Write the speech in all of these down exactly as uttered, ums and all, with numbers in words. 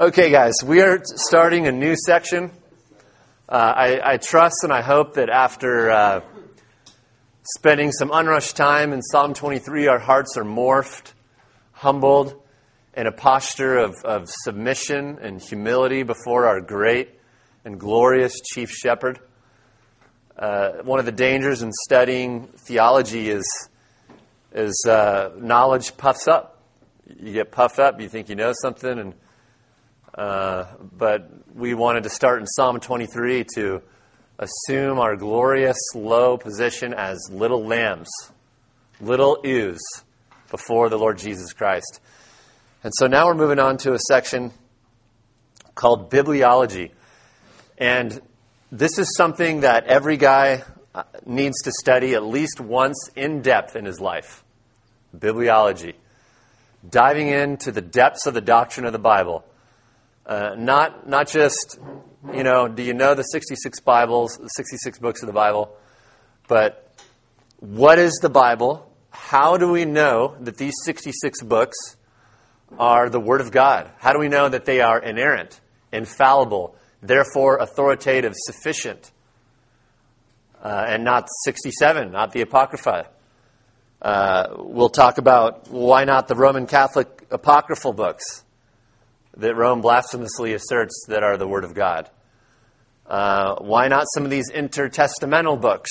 Okay, guys, we are starting a new section. Uh, I, I trust and I hope that after uh, spending some unrushed time in Psalm twenty-three, our hearts are morphed, humbled, in a posture of, of submission and humility before our great and glorious Chief Shepherd. Uh, one of the dangers in studying theology is, is uh, knowledge puffs up. You get puffed up, you think you know something, and Uh, but we wanted to start in Psalm twenty-three to assume our glorious low position as little lambs, little ewes before the Lord Jesus Christ. And so now we're moving on to a section called Bibliology. And this is something that every guy needs to study at least once in depth in his life. Bibliology. Diving into the depths of the doctrine of the Bible. Uh, not not just, you know, do you know the sixty-six Bibles, the sixty-six books of the Bible, but what is the Bible? How do we know that these sixty-six books are the Word of God? How do we know that they are inerrant, infallible, therefore authoritative, sufficient, uh, and not sixty-seven, not the Apocrypha? Uh, we'll talk about why not the Roman Catholic apocryphal books that Rome blasphemously asserts that are the Word of God. Uh, why not some of these intertestamental books?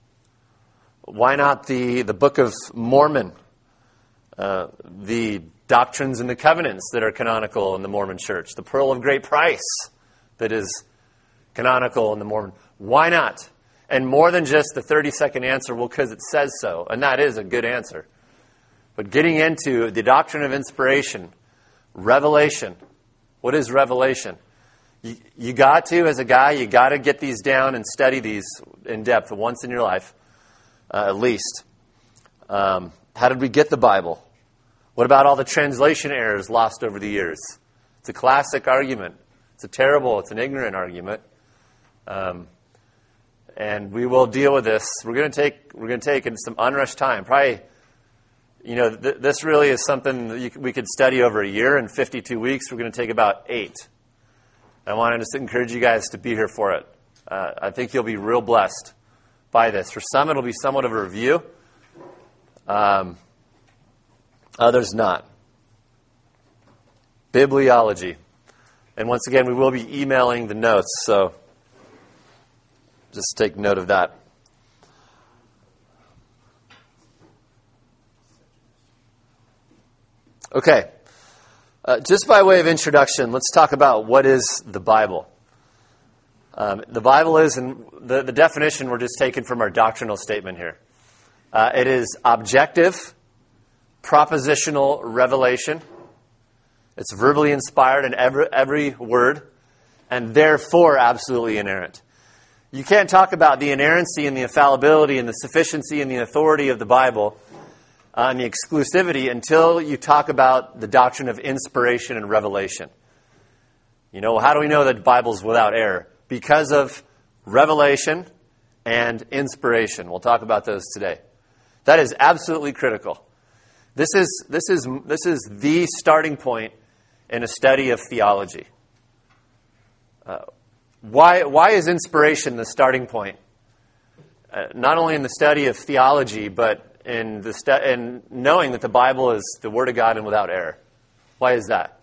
Why not the, the Book of Mormon? Uh, the Doctrines and the Covenants that are canonical in the Mormon Church. The Pearl of Great Price that is canonical in the Mormon. Why not? And more than just the thirty-second answer, well, because it says so. And that is a good answer. But getting into the doctrine of inspiration, revelation. What is revelation? You, you got to, as a guy, you got to get these down and study these in depth once in your life, uh, at least. Um, how did we get the Bible? What about all the translation errors lost over the years? It's a classic argument. It's a terrible, it's an ignorant argument. Um, and we will deal with this. We're going to take we're going to take in some unrushed time. Probably. You know, th- this really is something that you, we could study over a year. In fifty-two weeks, we're going to take about eight. I wanted to encourage you guys to be here for it. Uh, I think you'll be real blessed by this. For some, it'll be somewhat of a review. Um, others not. Bibliology. And once again, we will be emailing the notes, so just take note of that. Okay, uh, just by way of introduction, let's talk about what is the Bible. Um, the Bible is, and the, the definition we're just taking from our doctrinal statement here. Uh, it is objective, propositional revelation. It's verbally inspired in every, every word, and therefore absolutely inerrant. You can't talk about the inerrancy and the infallibility and the sufficiency and the authority of the Bible Uh, and the exclusivity until you talk about the doctrine of inspiration and revelation. You know, how do we know that the Bible's without error? Because of revelation and inspiration. We'll talk about those today. That is absolutely critical. This is this is this is the starting point in a study of theology. Uh, why why is inspiration the starting point? Uh, not only in the study of theology, but in the st- in knowing that the Bible is the Word of God and without error. Why is that?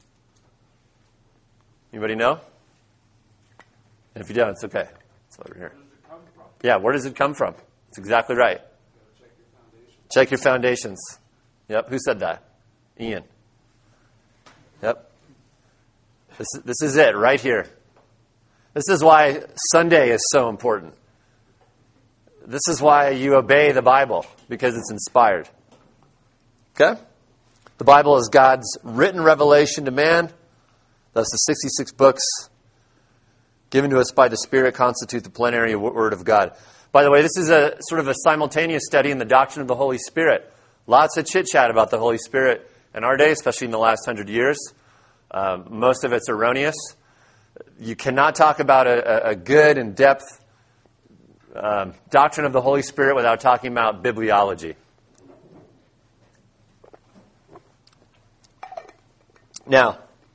Anybody know? And if you don't, it's okay. It's over here. Where does it come from? Yeah, where does it come from? It's exactly right. Check your foundations. Check your foundations. Yep, who said that? Ian. Yep. This, this is it, right here. This is why Sunday is so important. This is why you obey the Bible, because it's inspired. Okay? The Bible is God's written revelation to man. Thus, the sixty-six books given to us by the Spirit constitute the plenary Word of God. By the way, this is a sort of a simultaneous study in the doctrine of the Holy Spirit. Lots of chit-chat about the Holy Spirit in our day, especially in the last hundred years. Um, most of it's erroneous. You cannot talk about a, a good and depth Um, doctrine of the Holy Spirit without talking about bibliology. Now,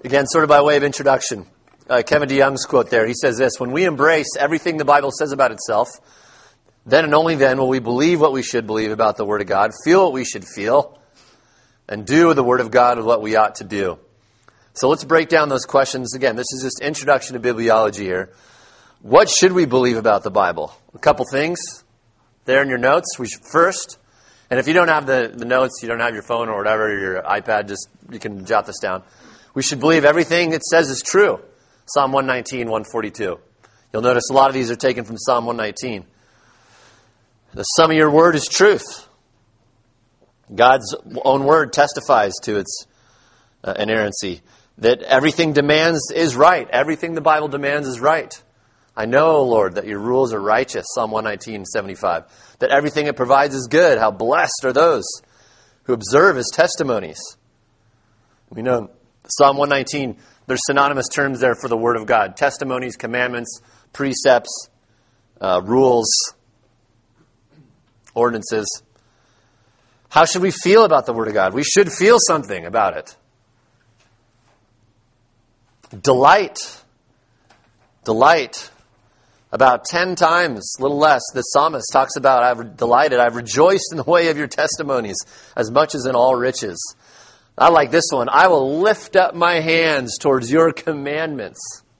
Again, sort of by way of introduction, uh, Kevin DeYoung's quote there, he says this: when we embrace everything the Bible says about itself, then and only then will we believe what we should believe about the Word of God, feel what we should feel, and do with the Word of God what we ought to do. So let's break down those questions. Again, this is just introduction to bibliology here. What should we believe about the Bible? A couple things there in your notes. We should first, and if you don't have the, the notes, you don't have your phone or whatever, your iPad, just you can jot this down. We should believe everything it says is true. Psalm one nineteen, one forty-two. You'll notice a lot of these are taken from Psalm one nineteen. The sum of your word is truth. God's own word testifies to its uh, inerrancy. That everything demands is right. Everything the Bible demands is right. I know, Lord, that your rules are righteous. Psalm one nineteen, seventy-five. That everything it provides is good. How blessed are those who observe his testimonies. We know Psalm one nineteen, there's synonymous terms there for the Word of God. Testimonies, commandments, precepts, uh, rules, ordinances. How should we feel about the Word of God? We should feel something about it. Delight. Delight. About ten times, a little less, the psalmist talks about, I've delighted, I've rejoiced in the way of your testimonies as much as in all riches. I like this one. I will lift up my hands towards your commandments.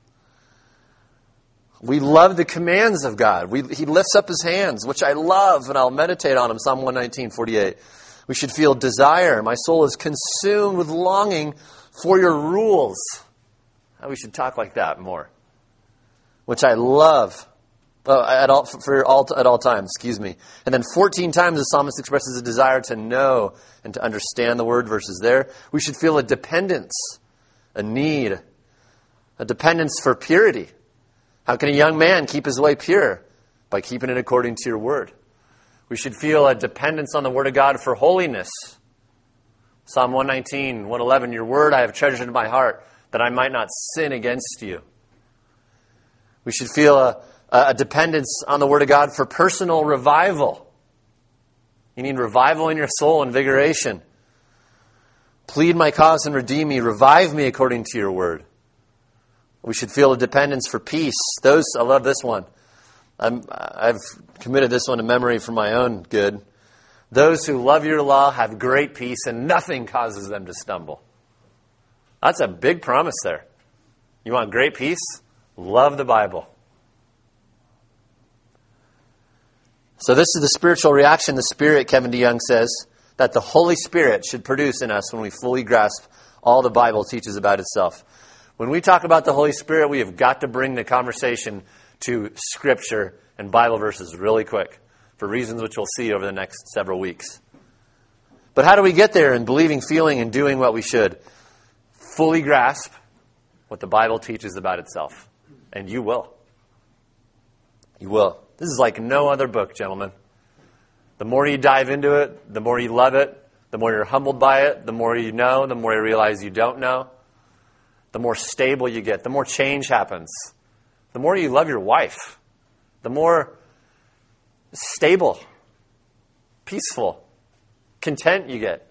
We love the commands of God. We, he lifts up his hands, which I love, and I'll meditate on them. Psalm one nineteen, forty-eight. We should feel desire. My soul is consumed with longing for your rules. We should talk like that more, which I love oh, at all for all at all times. Excuse me. And then fourteen times the psalmist expresses a desire to know and to understand the word. Verses there. We should feel a dependence, a need, a dependence for purity. How can a young man keep his way pure? By keeping it according to your word. We should feel a dependence on the word of God for holiness. Psalm one nineteen, one eleven. Your word I have treasured in my heart, that I might not sin against you. We should feel a, a dependence on the Word of God for personal revival. You need revival in your soul, invigoration. Plead my cause and redeem me. Revive me according to your Word. We should feel a dependence for peace. Those, I love this one. I'm, I've committed this one to memory for my own good. Those who love your law have great peace, and nothing causes them to stumble. That's a big promise there. You want great peace? Love the Bible. So this is the spiritual reaction the Spirit, Kevin DeYoung says, that the Holy Spirit should produce in us when we fully grasp all the Bible teaches about itself. When we talk about the Holy Spirit, we have got to bring the conversation to Scripture and Bible verses really quick, for reasons which we'll see over the next several weeks. But how do we get there in believing, feeling, and doing what we should? Fully grasp what the Bible teaches about itself. And you will. You will. This is like no other book, gentlemen. The more you dive into it, the more you love it, the more you're humbled by it, the more you know, the more you realize you don't know, the more stable you get, the more change happens. The more you love your wife, the more stable, peaceful, content you get.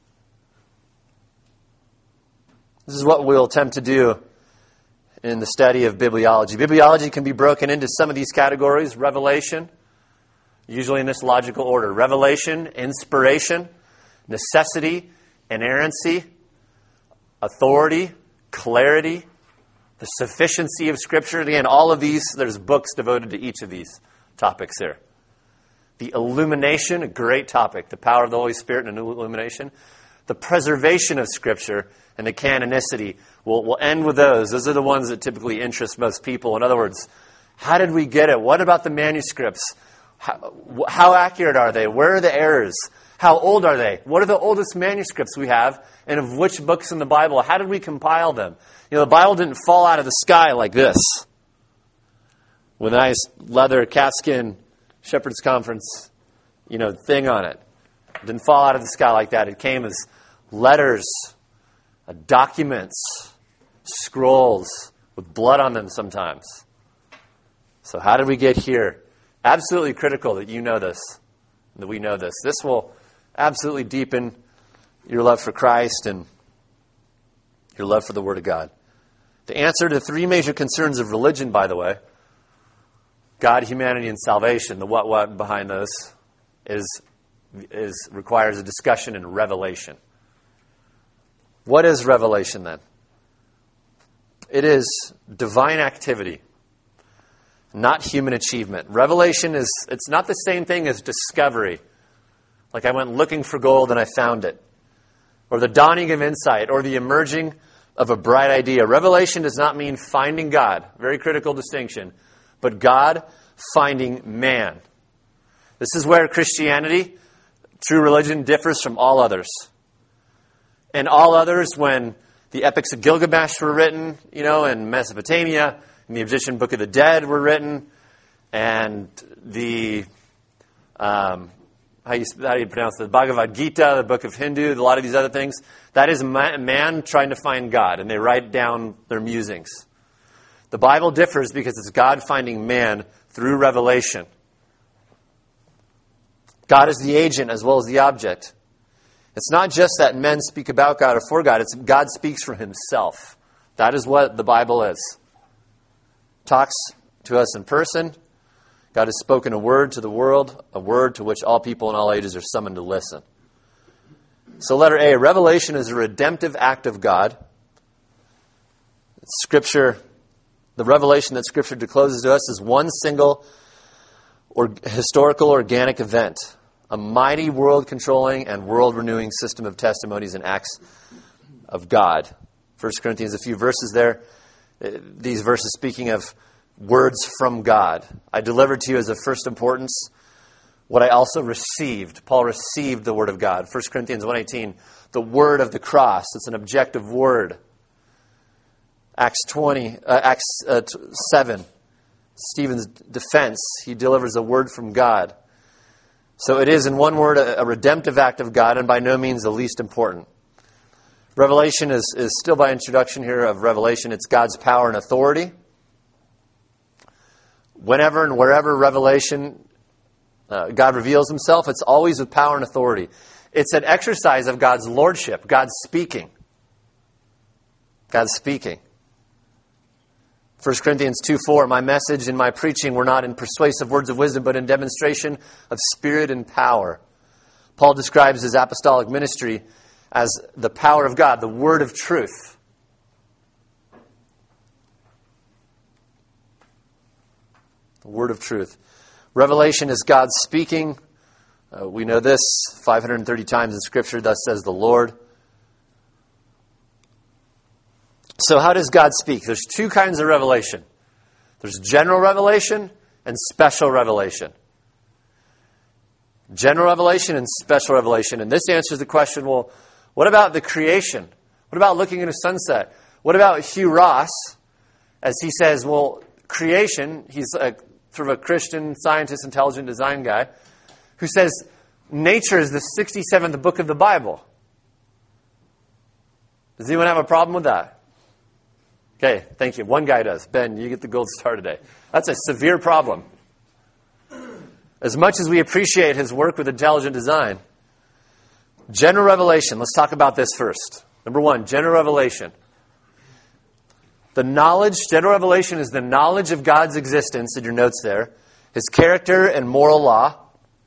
This is what we'll attempt to do in the study of bibliology. Bibliology can be broken into some of these categories. Revelation, usually in this logical order. Revelation, inspiration, necessity, inerrancy, authority, clarity, the sufficiency of Scripture. Again, all of these, there's books devoted to each of these topics here. The illumination, a great topic. The power of the Holy Spirit and illumination. The preservation of Scripture and the canonicity. We'll, we'll end with those. Those are the ones that typically interest most people. In other words, how did we get it? What about the manuscripts? How, how accurate are they? Where are the errors? How old are they? What are the oldest manuscripts we have? And of which books in the Bible? How did we compile them? You know, the Bible didn't fall out of the sky like this. With a nice leather calfskin shepherd's conference, you know, thing on it. It didn't fall out of the sky like that. It came as letters, documents, scrolls with blood on them sometimes. So how did we get here? Absolutely critical that you know this, that we know this. This will absolutely deepen your love for Christ and your love for the Word of God. The answer to three major concerns of religion, by the way, God, humanity, and salvation, the what what behind those, is, is requires a discussion in revelation. What is revelation then? It is divine activity, not human achievement. Revelation is, it's not the same thing as discovery. Like I went looking for gold and I found it. Or the dawning of insight, or the emerging of a bright idea. Revelation does not mean finding God. Very critical distinction. But God finding man. This is where Christianity, true religion, differs from all others. And all others, when the epics of Gilgamesh were written, you know, in Mesopotamia, and the Egyptian Book of the Dead were written, and the, um, how, you, how do you pronounce it, the Bhagavad Gita, the Book of Hindu, a lot of these other things, that is man trying to find God, and they write down their musings. The Bible differs because it's God finding man through revelation. God is the agent as well as the object. It's not just that men speak about God or for God, it's God speaks for himself. That is what the Bible is. Talks to us in person. God has spoken a word to the world, a word to which all people in all ages are summoned to listen. So letter A, revelation is a redemptive act of God. Scripture, the revelation that Scripture discloses to us is one single or historical organic event, a mighty world-controlling and world-renewing system of testimonies and acts of God. First Corinthians, a few verses there. These verses speaking of words from God. I delivered to you as of first importance what I also received. Paul received the Word of God. First Corinthians one eighteen, the Word of the cross. It's an objective word. Acts twenty, uh, Acts uh, seven, Stephen's defense. He delivers a word from God. So it is, in one word, a, a redemptive act of God, and by no means the least important. Revelation is, is still by introduction here of revelation. It's God's power and authority. Whenever and wherever revelation, uh, God reveals himself, it's always with power and authority. It's an exercise of God's lordship, God's speaking. God's speaking. First Corinthians two four, my message and my preaching were not in persuasive words of wisdom, but in demonstration of spirit and power. Paul describes his apostolic ministry as the power of God, the word of truth. The word of truth. Revelation is God speaking. Uh, we know this five hundred thirty times in Scripture, thus says the Lord. So how does God speak? There's two kinds of revelation. There's general revelation and special revelation. General revelation and special revelation. And this answers the question, well, what about the creation? What about looking at a sunset? What about Hugh Ross, as he says, well, creation, he's a, sort of a Christian scientist, intelligent design guy, who says nature is the sixty-seventh book of the Bible. Does anyone have a problem with that? Okay, thank you. One guy does. Ben, you get the gold star today. That's a severe problem. As much as we appreciate his work with intelligent design, general revelation, let's talk about this first. Number one, general revelation. The knowledge, general revelation is the knowledge of God's existence, in your notes there, his character and moral law,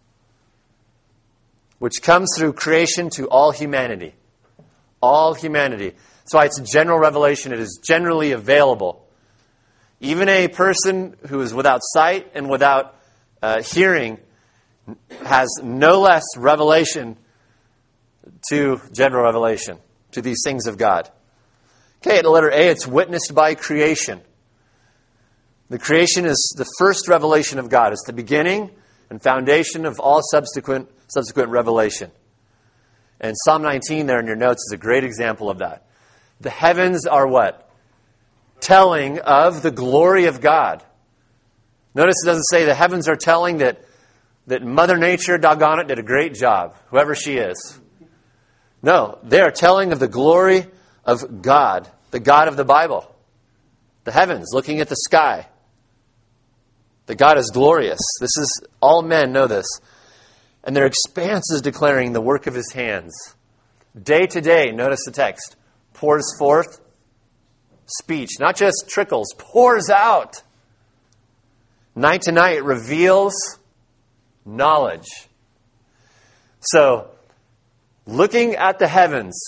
which comes through creation to all humanity. All humanity. That's why it's general revelation. It is generally available. Even a person who is without sight and without uh, hearing has no less revelation to general revelation, to these things of God. Okay, at the letter A, it's witnessed by creation. The creation is the first revelation of God. It's the beginning and foundation of all subsequent subsequent revelation. And Psalm nineteen there in your notes is a great example of that. The heavens are what? Telling of the glory of God. Notice it doesn't say the heavens are telling that, that Mother Nature, doggone it, did a great job, whoever she is. No, they are telling of the glory of God, the God of the Bible. The heavens, looking at the sky. That God is glorious. This is, all men know this. And their expanse is declaring the work of his hands. Day to day, notice the text, pours forth speech. Not just trickles, pours out. Night to night reveals knowledge. So, looking at the heavens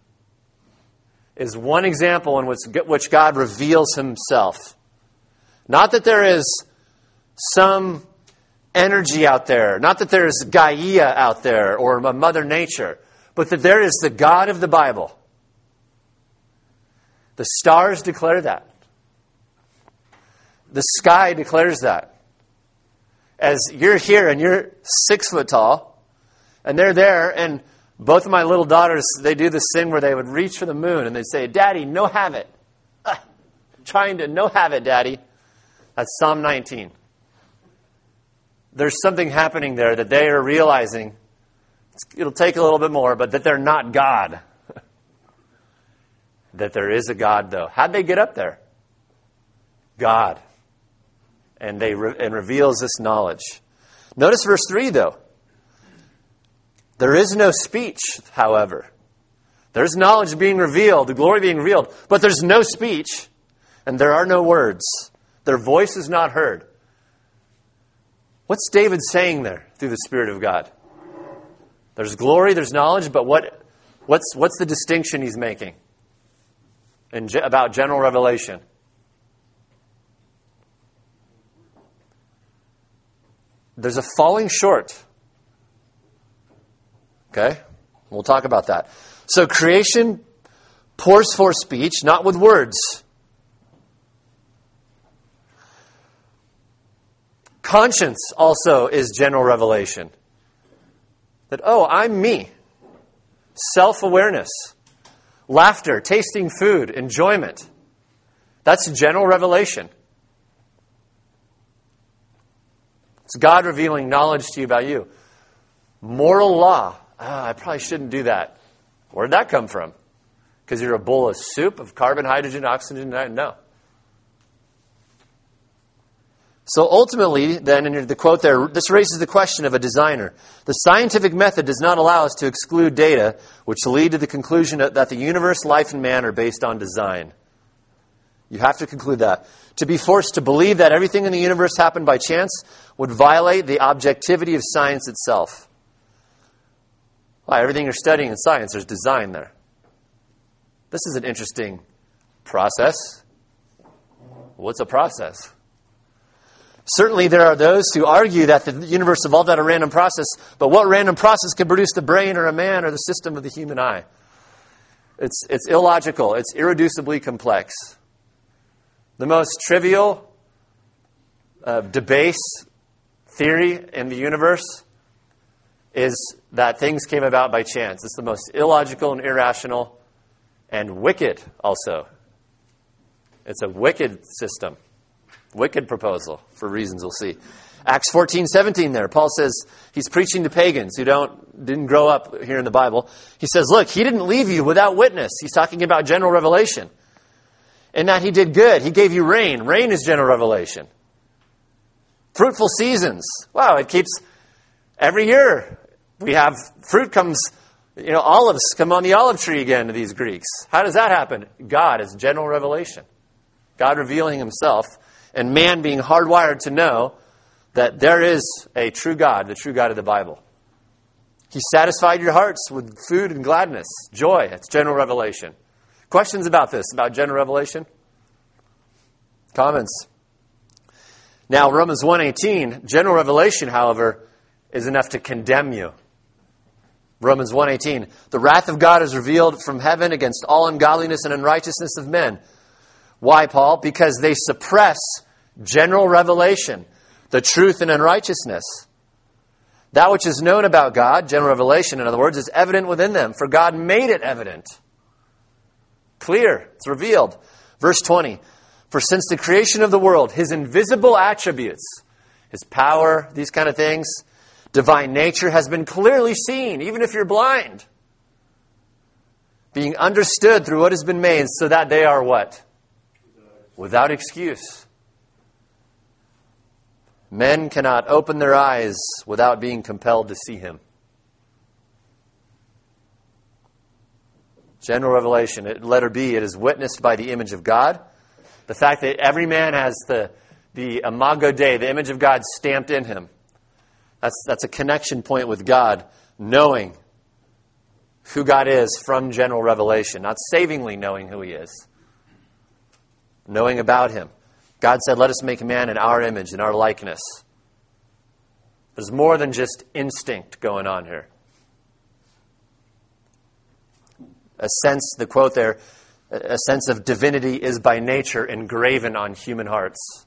is one example in which, which God reveals himself. Not that there is some energy out there, not that there is Gaia out there or Mother Nature, but that there is the God of the Bible. The stars declare that. The sky declares that. As you're here and you're six foot tall, and they're there, and both of my little daughters, they do this thing where they would reach for the moon and they'd say, Daddy, no have it. Ah, trying to no have it, Daddy. That's Psalm nineteen. There's something happening there that they are realizing. It'll take a little bit more, but that they're not God. That there is a God, though. How'd they get up there? God. And they re- and reveals this knowledge. Notice verse three, though. There is no speech, however. There's knowledge being revealed, the glory being revealed, but there's no speech, and there are no words. Their voice is not heard. What's David saying there through the Spirit of God? There's glory, there's knowledge, but what what's what's the distinction he's making in, about general revelation? There's a falling short. Okay? We'll talk about that. So creation pours forth speech, not with words. Conscience also is general revelation. That, oh, I'm me. Self-awareness. Laughter, tasting food, enjoyment. That's general revelation. It's God revealing knowledge to you about you. Moral law. Ah, I probably shouldn't do that. Where'd that come from? Because you're a bowl of soup of carbon, hydrogen, oxygen? No. So ultimately, then, in the quote there, this raises the question of a designer. The scientific method does not allow us to exclude data which lead to the conclusion that the universe, life, and man are based on design. You have to conclude that. To be forced to believe that everything in the universe happened by chance would violate the objectivity of science itself. Well, everything you're studying in science, there's design there. This is an interesting process. What's a process? Certainly there are those who argue that the universe evolved out of random process, but what random process could produce the brain or a man or the system of the human eye? It's, it's illogical. It's irreducibly complex. The most trivial, uh, debased theory in the universe is that things came about by chance. It's the most illogical and irrational and wicked also. It's a wicked system. Wicked proposal for reasons we'll see. Acts fourteen seventeen there. Paul says he's preaching to pagans who don't didn't grow up here in the Bible. He says, look, he didn't leave you without witness. He's talking about general revelation. And that he did good. He gave you rain. Rain is general revelation. Fruitful seasons. Wow, it keeps every year we have fruit comes, you know, olives come on the olive tree again to these Greeks. How does that happen? God is general revelation. God revealing himself. And man being hardwired to know that there is a true God, the true God of the Bible. He satisfied your hearts with food and gladness, joy. It's general revelation. Questions about this, about general revelation? Comments? Now, Romans one eighteen, general revelation, however, is enough to condemn you. Romans one eighteen, the wrath of God is revealed from heaven against all ungodliness and unrighteousness of men. Why, Paul? Because they suppress general revelation, the truth and unrighteousness. That which is known about God, general revelation, in other words, is evident within them, for God made it evident. Clear. It's revealed. Verse twenty, for since the creation of the world, his invisible attributes, his power, these kind of things, divine nature has been clearly seen, even if you're blind, being understood through what has been made, so that they are what? Without excuse. Men cannot open their eyes without being compelled to see him. General revelation. It, letter B, it is witnessed by the image of God. The fact that every man has the, the imago Dei, the image of God stamped in him. That's, that's a connection point with God, knowing who God is from general revelation, not savingly knowing who he is, knowing about him. God said, let us make man in our image, in our likeness. There's more than just instinct going on here. A sense, the quote there, a sense of divinity is by nature engraven on human hearts.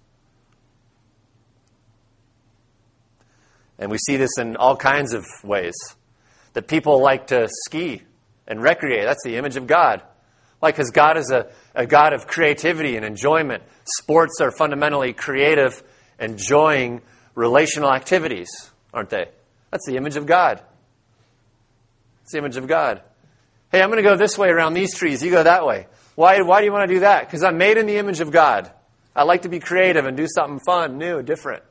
And we see this in all kinds of ways. That people like to ski and recreate. That's the image of God. Like, because God is a, a God of creativity and enjoyment. Sports are fundamentally creative, enjoying relational activities, aren't they? That's the image of God. It's the image of God. Hey, I'm going to go this way around these trees. You go that way. Why, why do you want to do that? Because I'm made in the image of God. I like to be creative and do something fun, new, different.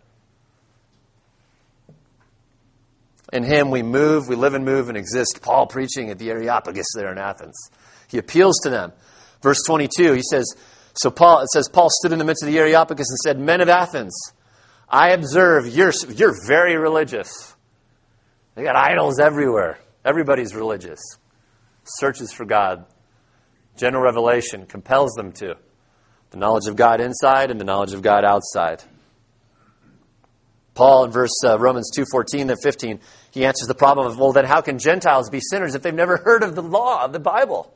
In him we move, we live and move and exist. Paul preaching at the Areopagus there in Athens. He appeals to them. Verse twenty-two, he says, so Paul, it says, Paul stood in the midst of the Areopagus and said, men of Athens, I observe you're, you're very religious. They got idols everywhere. Everybody's religious. Searches for God. General revelation compels them to. The knowledge of God inside and the knowledge of God outside. Paul in verse uh, Romans two fourteen to fifteen, he answers the problem of, well, then how can Gentiles be sinners if they've never heard of the law of the Bible?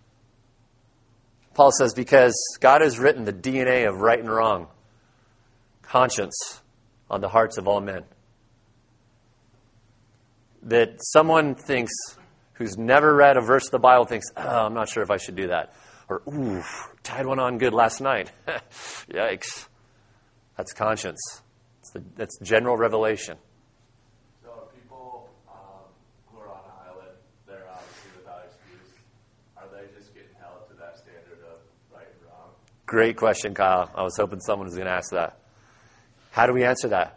Paul says, because God has written the D N A of right and wrong, conscience, on the hearts of all men. That someone thinks, who's never read a verse of the Bible, thinks, oh, I'm not sure if I should do that. Or, ooh, tied one on good last night. Yikes. That's conscience. It's the, that's general revelation. So people um, who are on an island, they're obviously without excuse. Are they just getting held to that standard of right and wrong? Great question, Kyle. I was hoping someone was going to ask that. How do we answer that?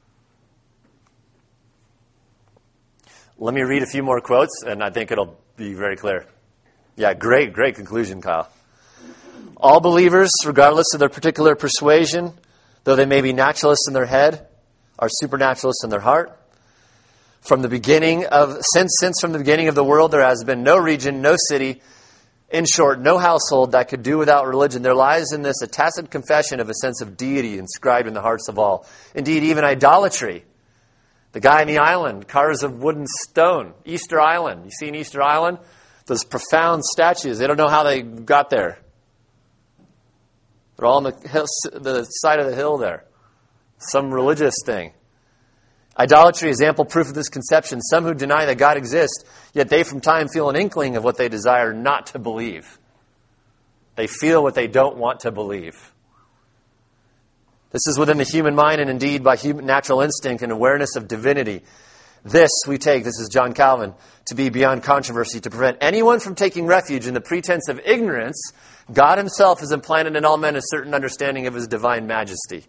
Let me read a few more quotes, and I think it'll be very clear. Yeah, great, great conclusion, Kyle. All believers, regardless of their particular persuasion, though they may be naturalists in their head, are supernaturalists in their heart. From the beginning of, since, since from the beginning of the world, there has been no region, no city, in short, no household that could do without religion. There lies in this a tacit confession of a sense of deity inscribed in the hearts of all. Indeed, even idolatry. The guy in the island carves of wood and stone. Easter Island. You seen Easter Island? Those profound statues. They don't know how they got there. They're all on the, hill, the side of the hill there. Some religious thing. Idolatry is ample proof of this conception. Some who deny that God exists, yet they from time feel an inkling of what they desire not to believe. They feel what they don't want to believe. This is within the human mind and indeed by human natural instinct and awareness of divinity. This we take, this is John Calvin, to be beyond controversy. To prevent anyone from taking refuge in the pretense of ignorance, God himself has implanted in all men a certain understanding of his divine majesty.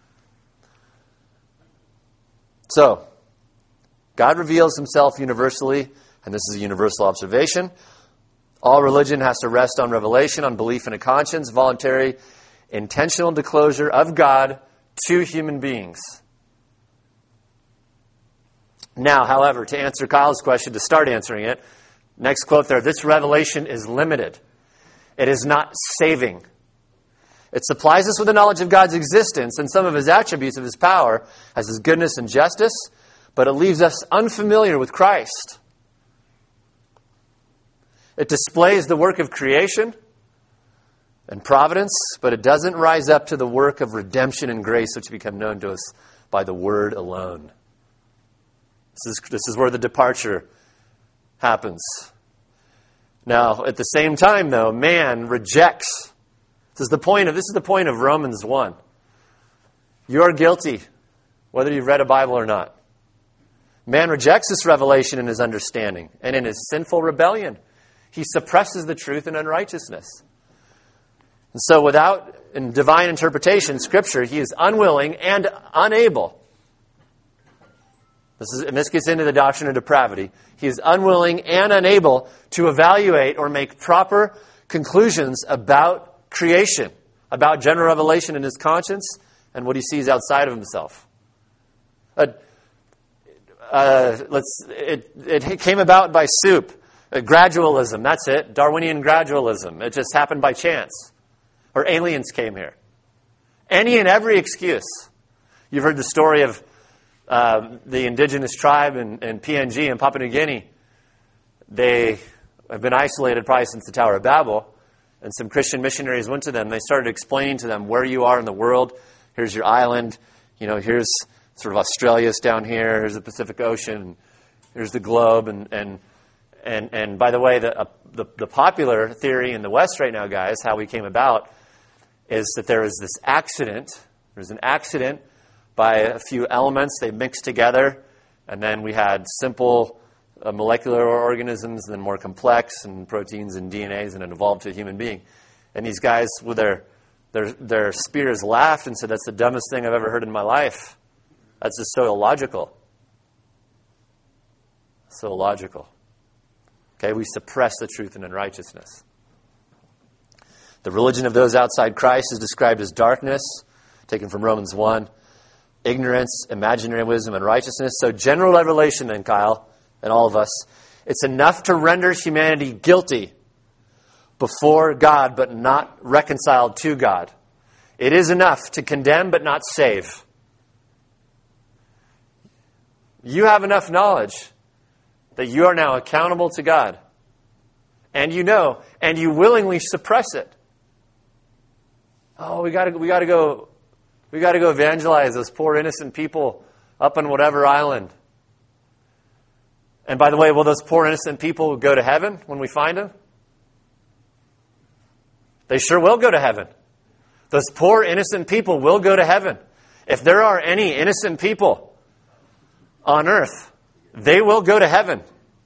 So, God reveals himself universally, and this is a universal observation. All religion has to rest on revelation, on belief in a conscience, voluntary, intentional disclosure of God to human beings. Now, however, to answer Kyle's question, to start answering it, next quote there, this revelation is limited. It is not saving. It supplies us with the knowledge of God's existence and some of his attributes of his power as his goodness and justice, but it leaves us unfamiliar with Christ. It displays the work of creation and providence, but it doesn't rise up to the work of redemption and grace which become known to us by the word alone. This is, this is where the departure happens. Now, at the same time, though, man rejects. This is the point of this is the point of Romans one. You're guilty, whether you've read a Bible or not. Man rejects this revelation in his understanding, and in his sinful rebellion, he suppresses the truth in unrighteousness. And so without in divine interpretation, Scripture, he is unwilling and unable. This is, and this gets into the doctrine of depravity. He is unwilling and unable to evaluate or make proper conclusions about creation, about general revelation in his conscience and what he sees outside of himself. Uh, uh, let's. It, it came about by soup. Uh, gradualism, that's it. Darwinian gradualism. It just happened by chance. Or aliens came here. Any and every excuse. You've heard the story of uh, the indigenous tribe in, in P N G in Papua New Guinea. They have been isolated probably since the Tower of Babel. And some Christian missionaries went to them. They started explaining to them where you are in the world. Here's your island. You know, here's sort of Australia's down here. Here's the Pacific Ocean. Here's the globe. And and and, and by the way, the, uh, the the popular theory in the West right now, guys, how we came about, is that there was this accident. There's an accident by a few elements. They mixed together. And then we had simple uh, molecular organisms, and then more complex, and proteins and D N As, and it evolved to a human being. And these guys, with their Their, their spears laughed and said, that's the dumbest thing I've ever heard in my life. That's just so illogical. So illogical. Okay, we suppress the truth in unrighteousness. The religion of those outside Christ is described as darkness, taken from Romans one, ignorance, imaginary wisdom, and righteousness. So general revelation then, Kyle, and all of us, it's enough to render humanity guilty before God, but not reconciled to God. It is enough to condemn, but not save. You have enough knowledge that you are now accountable to God. And you know, and you willingly suppress it. Oh, we gotta we gotta go we gotta go evangelize those poor innocent people up on whatever island. And by the way, will those poor innocent people go to heaven when we find them? They sure will go to heaven. Those poor innocent people will go to heaven. If there are any innocent people on earth, they will go to heaven.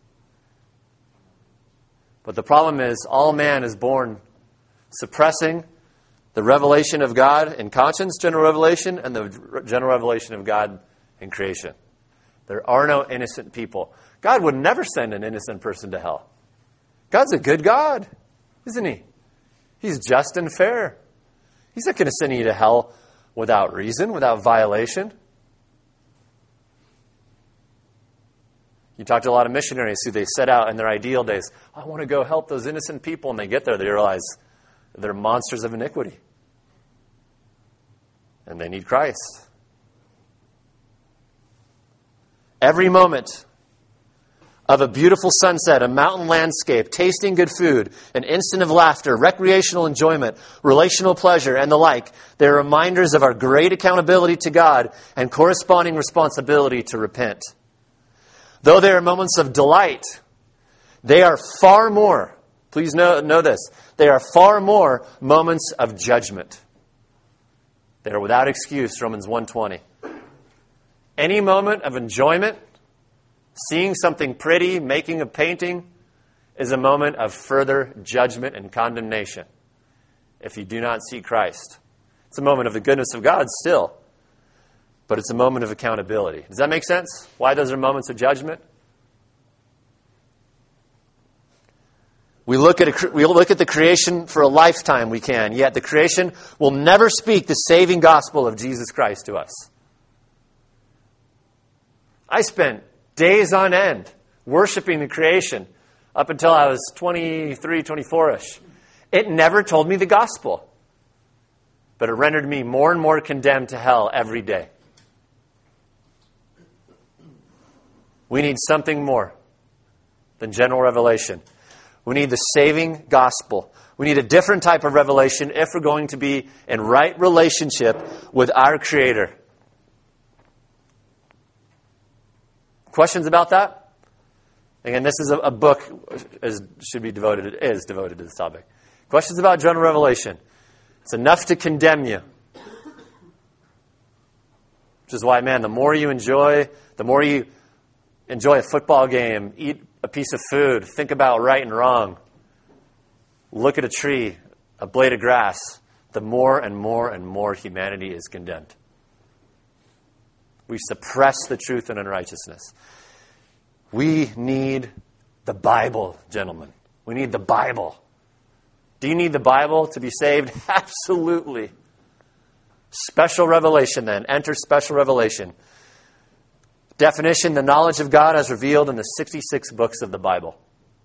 But the problem is, all man is born suppressing the revelation of God in conscience, general revelation, and the general revelation of God in creation. There are no innocent people. God would never send an innocent person to hell. God's a good God, isn't he? He's just and fair. He's not going to send you to hell without reason, without violation. You talk to a lot of missionaries who they set out in their ideal days, I want to go help those innocent people. And they get there, they realize they're monsters of iniquity. And they need Christ. Every moment of a beautiful sunset, a mountain landscape, tasting good food, an instant of laughter, recreational enjoyment, relational pleasure, and the like, they're reminders of our great accountability to God and corresponding responsibility to repent. Though they are moments of delight, they are far more, please know, know this, they are far more moments of judgment. They are without excuse, Romans one twenty. Any moment of enjoyment, seeing something pretty, making a painting, is a moment of further judgment and condemnation if you do not see Christ. It's a moment of the goodness of God still, but it's a moment of accountability. Does that make sense? Why those are moments of judgment? We look at a, we look at the creation for a lifetime, we can, yet the creation will never speak the saving gospel of Jesus Christ to us. I spent days on end worshiping the creation up until I was twenty-three, twenty-four-ish. It never told me the gospel, but it rendered me more and more condemned to hell every day. We need something more than general revelation. We need the saving gospel. We need a different type of revelation if we're going to be in right relationship with our Creator. Questions about that? Again, this is a, a book is should be devoted is devoted to this topic. Questions about general revelation? It's enough to condemn you. Which is why, man, the more you enjoy, the more you enjoy a football game, eat a piece of food, think about right and wrong, look at a tree, a blade of grass, the more and more and more humanity is condemned. We suppress the truth in unrighteousness. We need the Bible, gentlemen. We need the Bible. Do you need the Bible to be saved? Absolutely. Special revelation then. Enter special revelation. Definition, the knowledge of God as revealed in the sixty-six books of the Bible.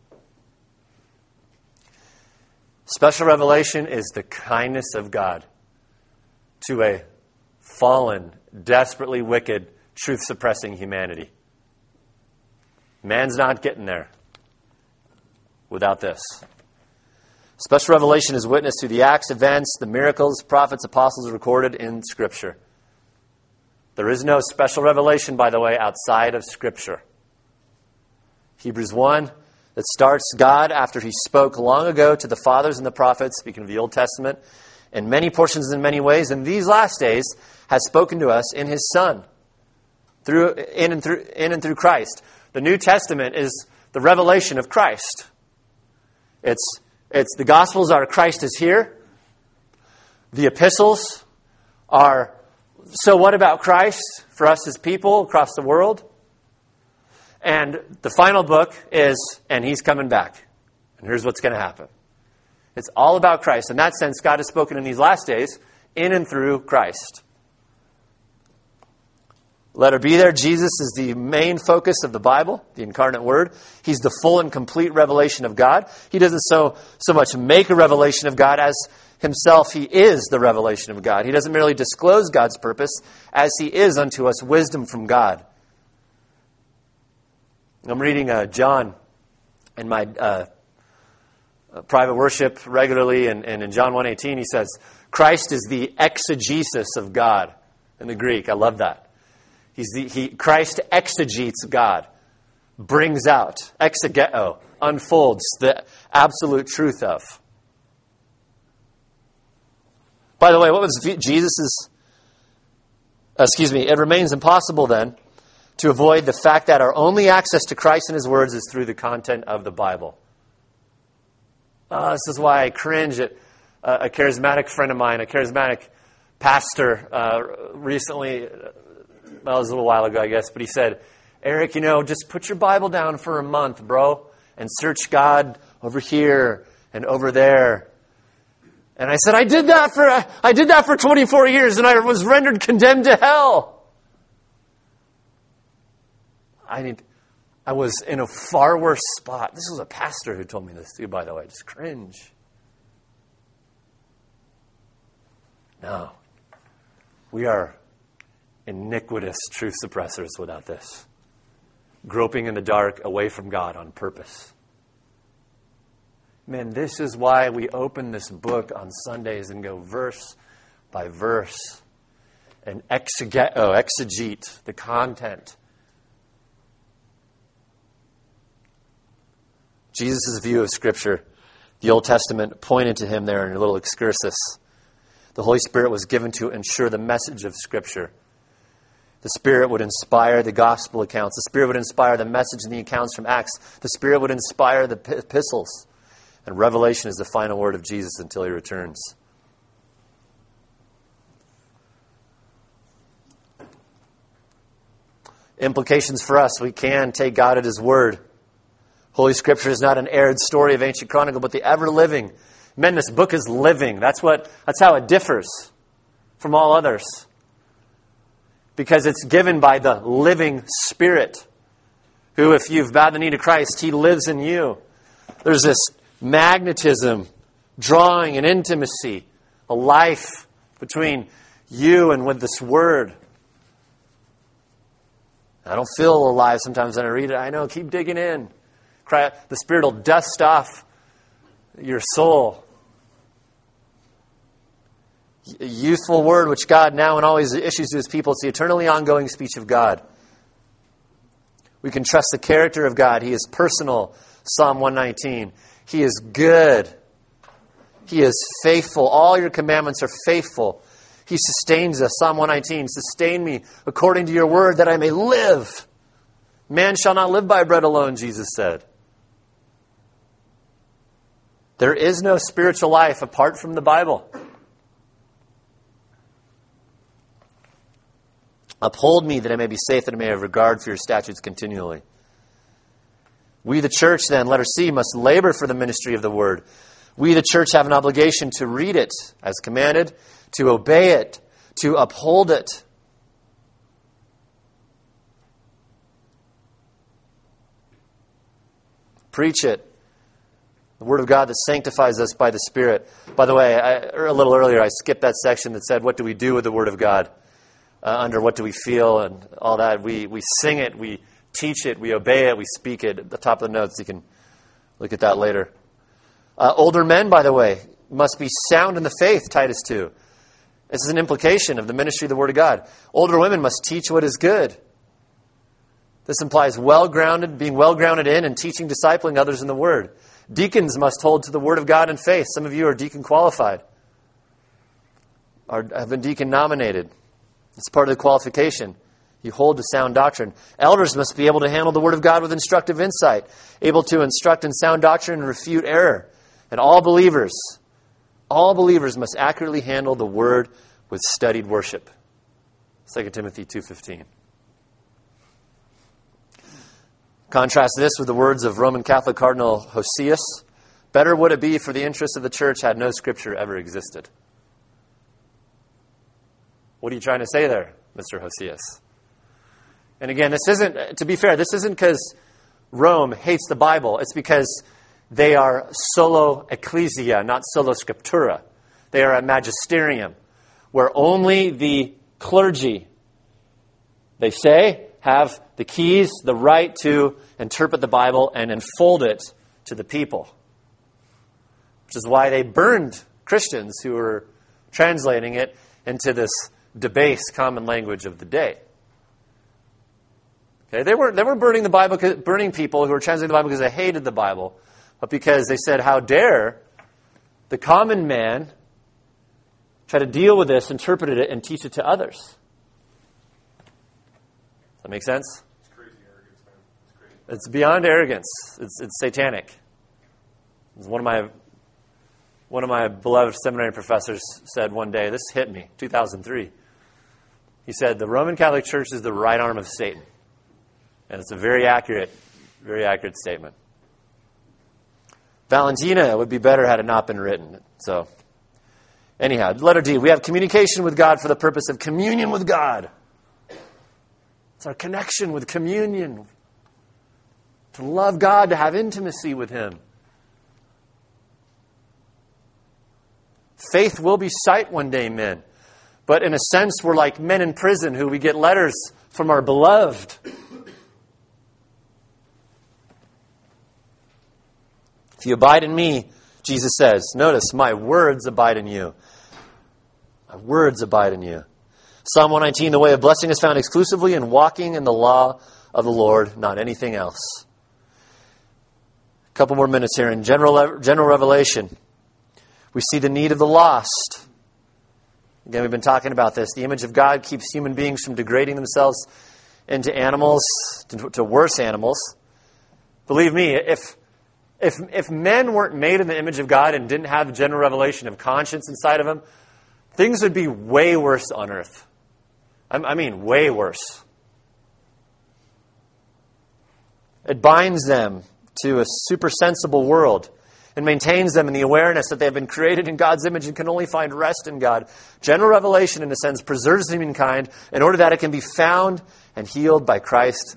Special revelation is the kindness of God to a fallen, desperately wicked, truth-suppressing humanity. Man's not getting there without this. Special revelation is witness to the acts, events, the miracles, prophets, apostles recorded in Scripture. There is no special revelation, by the way, outside of Scripture. Hebrews one, that starts God after He spoke long ago to the fathers and the prophets, speaking of the Old Testament, in many portions in many ways, in these last days has spoken to us in His Son, through in and through in and through Christ. The New Testament is the revelation of Christ. It's it's the Gospels are Christ is here. The epistles are, so what about Christ for us as people across the world? And the final book is, and He's coming back. And here's what's going to happen. It's all about Christ. In that sense, God has spoken in these last days in and through Christ. Let her be there. Jesus is the main focus of the Bible, the incarnate Word. He's the full and complete revelation of God. He doesn't so, so much make a revelation of God as Himself, He is the revelation of God. He doesn't merely disclose God's purpose as He is unto us wisdom from God. I'm reading uh, John in my uh, private worship regularly, and, and in John one eighteen he says, Christ is the exegesis of God in the Greek. I love that. He's the, he, Christ exegetes God, brings out, exegeo, unfolds the absolute truth of. By the way, what was Jesus's, excuse me, it remains impossible then to avoid the fact that our only access to Christ and His words is through the content of the Bible. Uh, this is why I cringe at uh, a charismatic friend of mine, a charismatic pastor, uh, recently, well, it was a little while ago, I guess, but he said, Eric, you know, just put your Bible down for a month, bro, and search God over here and over there. And I said, I did that for I did that for twenty-four years, and I was rendered condemned to hell. I need, I was in a far worse spot. This was a pastor who told me this too, by the way. Just cringe. No. We are iniquitous truth suppressors without this. Groping in the dark away from God on purpose. Man, this is why we open this book on Sundays and go verse by verse and exegete, oh, exegete the content. Jesus' view of Scripture, the Old Testament, pointed to Him there in a little excursus. The Holy Spirit was given to ensure the message of Scripture. The Spirit would inspire the gospel accounts. The Spirit would inspire the message in the accounts from Acts. The Spirit would inspire the epistles. And Revelation is the final word of Jesus until He returns. Implications for us. We can take God at His word. Holy Scripture is not an aired story of ancient chronicle, but the ever-living. Men, this book is living. That's what. That's how it differs from all others. Because it's given by the living Spirit, who, if you've bowed the knee to Christ, He lives in you. There's this magnetism, drawing, and intimacy, a life between you and with this Word. I don't feel alive sometimes when I read it. I know, keep digging in. The Spirit will dust off your soul. A youthful word which God now and always issues to His people. It's the eternally ongoing speech of God. We can trust the character of God. He is personal. Psalm one nineteen. He is good. He is faithful. All your commandments are faithful. He sustains us. Psalm one nineteen. Sustain me according to your word that I may live. Man shall not live by bread alone, Jesus said. There is no spiritual life apart from the Bible. Uphold me that I may be safe, that I may have regard for your statutes continually. We, the church, then, letter C, must labor for the ministry of the word. We, the church, have an obligation to read it as commanded, to obey it, to uphold it. Preach it. The Word of God that sanctifies us by the Spirit. By the way, I, a little earlier I skipped that section that said, what do we do with the Word of God? Uh, under what do we feel and all that. We, we sing it, we teach it, we obey it, we speak it. At the top of the notes, you can look at that later. Uh, older men, by the way, must be sound in the faith, Titus two. This is an implication of the ministry of the Word of God. Older women must teach what is good. This implies well-grounded, being well-grounded in and teaching, discipling others in the Word. Deacons must hold to the Word of God in faith. Some of you are deacon qualified, or have been deacon nominated. It's part of the qualification. You hold to sound doctrine. Elders must be able to handle the Word of God with instructive insight, able to instruct in sound doctrine and refute error. And all believers, all believers must accurately handle the Word with studied worship. Second Timothy two fifteen. Contrast this with the words of Roman Catholic Cardinal Hosius. Better would it be for the interests of the church had no Scripture ever existed. What are you trying to say there, Mister Hosius? And again, this isn't, to be fair, this isn't because Rome hates the Bible. It's because they are solo ecclesia, not solo scriptura. They are a magisterium, where only the clergy, they say, have the keys, the right to interpret the Bible and unfold it to the people. Which is why they burned Christians who were translating it into this debased common language of the day. Okay, they weren't, they weren't burning the Bible, burning people who were translating the Bible because they hated the Bible, but because they said, how dare the common man try to deal with this, interpret it, and teach it to others. Does that make sense? It's crazy arrogance, man. It's crazy. It's beyond arrogance. It's, it's satanic. It's one of my one of my beloved seminary professors said one day, this hit me, two thousand three. He said, the Roman Catholic Church is the right arm of Satan. And it's a very accurate, very accurate statement. Valentina would be better had it not been written. So, anyhow, letter D. We have communication with God for the purpose of communion with God. It's our connection with communion. To love God, to have intimacy with Him. Faith will be sight one day, men. But in a sense, we're like men in prison who we get letters from our beloved. If you abide in me, Jesus says, notice, my words abide in you. My words abide in you. Psalm one nineteen, the way of blessing is found exclusively in walking in the law of the Lord, not anything else. A couple more minutes here. In general, general revelation, we see the need of the lost. Again, we've been talking about this. The image of God keeps human beings from degrading themselves into animals, to, to worse animals. Believe me, if, if, if men weren't made in the image of God and didn't have the general revelation of conscience inside of them, things would be way worse on earth. I, I mean, way worse. It binds them to a supersensible world and maintains them in the awareness that they have been created in God's image and can only find rest in God. General revelation, in a sense, preserves humankind in order that it can be found and healed by Christ.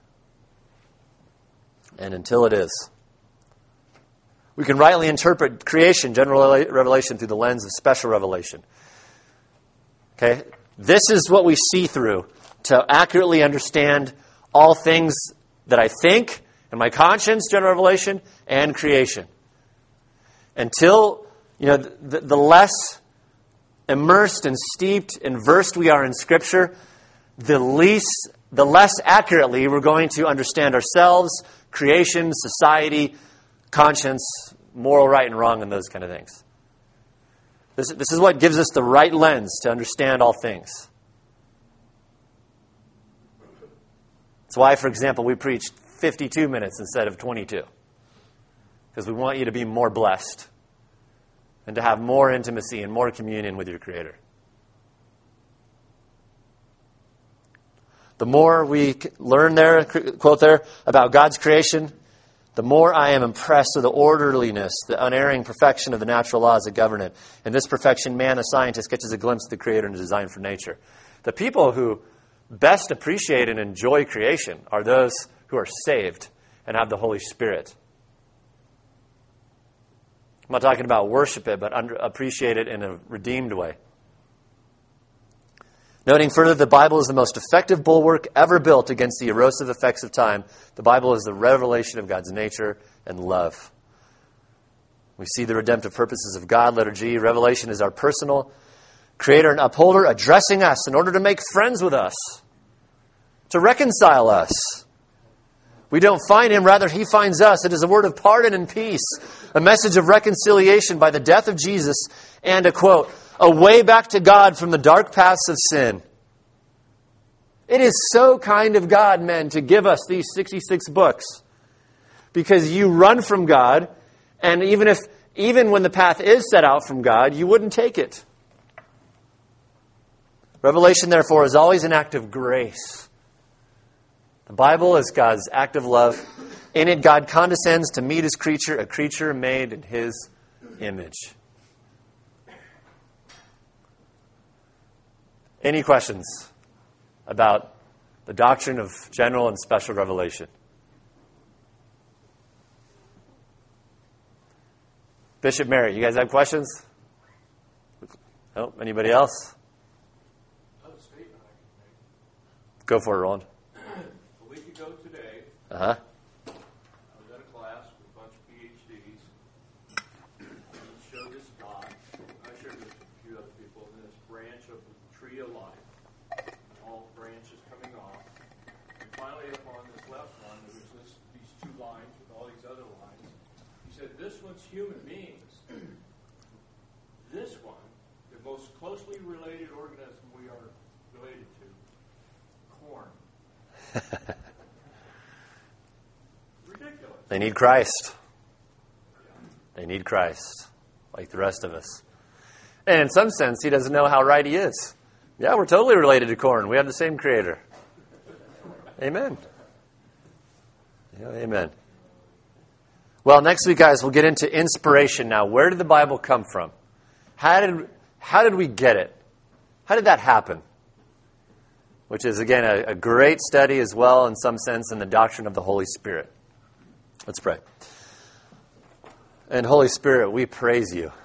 And until it is. We can rightly interpret creation, general revelation, through the lens of special revelation. Okay? This is what we see through to accurately understand all things that I think and my conscience, general revelation, and creation. Until, you know, the, the less immersed and steeped and versed we are in Scripture, the least, the less accurately we're going to understand ourselves, creation, society, conscience, moral right and wrong, and those kind of things. This, this is what gives us the right lens to understand all things. That's why, for example, we preached fifty-two minutes instead of twenty-two. Because we want you to be more blessed and to have more intimacy and more communion with your Creator. The more we learn there, quote there, about God's creation, the more I am impressed with the orderliness, the unerring perfection of the natural laws that govern it. And this perfection, man, the scientist, catches a glimpse of the Creator and the design for nature. The people who best appreciate and enjoy creation are those who are saved and have the Holy Spirit. I'm not talking about worship it, but under, appreciate it in a redeemed way. Noting further, the Bible is the most effective bulwark ever built against the erosive effects of time. The Bible is the revelation of God's nature and love. We see the redemptive purposes of God, letter G. Revelation is our personal creator and upholder addressing us in order to make friends with us, to reconcile us. We don't find him, rather he finds us. It is a word of pardon and peace, a message of reconciliation by the death of Jesus, and a quote, a way back to God from the dark paths of sin. It is so kind of God, men, to give us these sixty-six books, because you run from God, and even if even when the path is set out from God, you wouldn't take it. Revelation, therefore, is always an act of grace. The Bible is God's act of love. In it, God condescends to meet his creature, a creature made in his image. Any questions about the doctrine of general and special revelation? Bishop Mary, you guys have questions? No? Anybody else? Another statement I can make. Go for it, Roland. A week ago today, Uh-huh. I was at a class with a bunch of P H Ds. And he showed this dot. I shared this with a few other people. And this branch of the tree of life. And all branches coming off. And finally, up on this left one, there was this, these two lines with all these other lines. He said, this one's human beings. This one, the most closely related organism we are related to, corn. Ridiculous. They need Christ. They need Christ, like the rest of us. And in some sense, he doesn't know how right he is. Yeah, we're totally related to corn. We have the same creator. Amen. Yeah, amen. Well, next week, guys, we'll get into inspiration now. Where did the Bible come from? How did, how did we get it? How did that happen? Which is, again, a, a great study as well, in some sense, in the doctrine of the Holy Spirit. Let's pray. And Holy Spirit, we praise you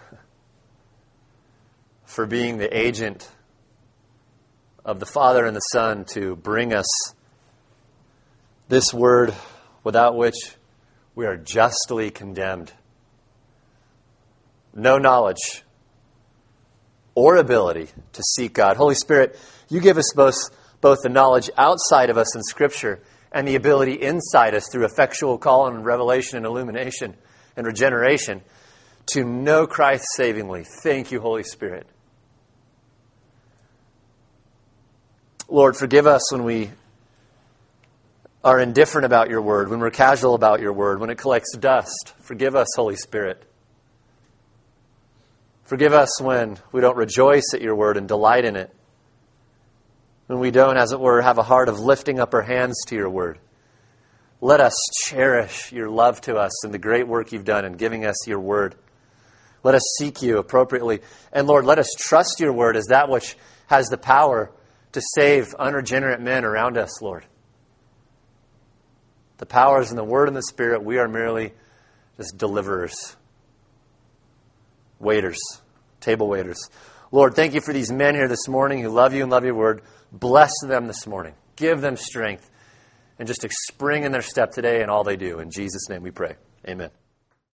for being the agent of the Father and the Son to bring us this word without which we are justly condemned. No knowledge or ability to seek God. Holy Spirit, you give us both, both the knowledge outside of us in Scripture and the ability inside us through effectual call and revelation and illumination and regeneration to know Christ savingly. Thank you, Holy Spirit. Lord, forgive us when we are indifferent about your word, when we're casual about your word, when it collects dust. Forgive us, Holy Spirit. Forgive us when we don't rejoice at your word and delight in it. When we don't, as it were, have a heart of lifting up our hands to your word. Let us cherish your love to us and the great work you've done in giving us your word. Let us seek you appropriately. And Lord, let us trust your word as that which has the power to save unregenerate men around us, Lord. The power is in the word and the spirit. We are merely just deliverers. Waiters, table waiters. Lord, thank you for these men here this morning who love you and love your word. Bless them this morning. Give them strength. And just spring in their step today in all they do. In Jesus' name we pray. Amen.